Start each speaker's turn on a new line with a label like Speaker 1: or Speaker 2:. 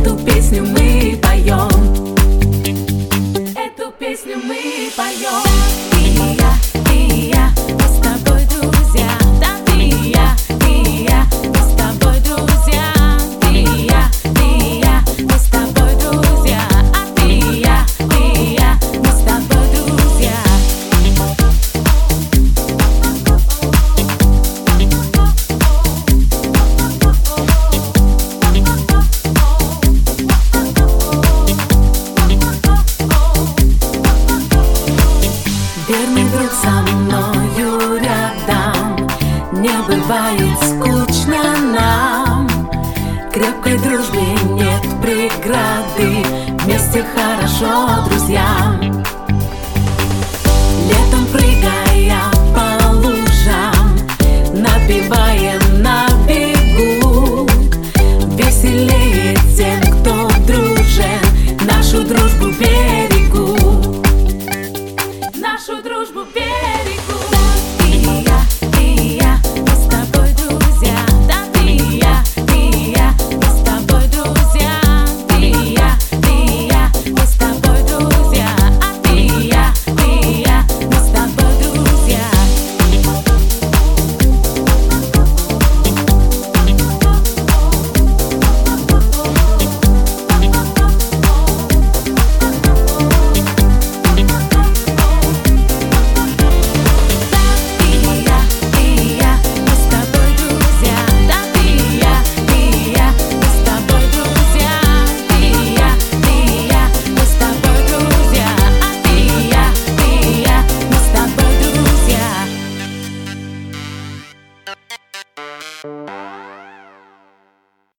Speaker 1: Эту песню мы поем. Эту песню мы поем. Ты и я, мы с тобой друзья. Да, ты и я, мы с тобой друзья. Ты и я, мы с тобой друзья. А ты и я, мы с тобой друзья. Верный друг со мною рядом, не бывает скучно нам. Крепкой дружбе нет преграды, вместе хорошо друзьям.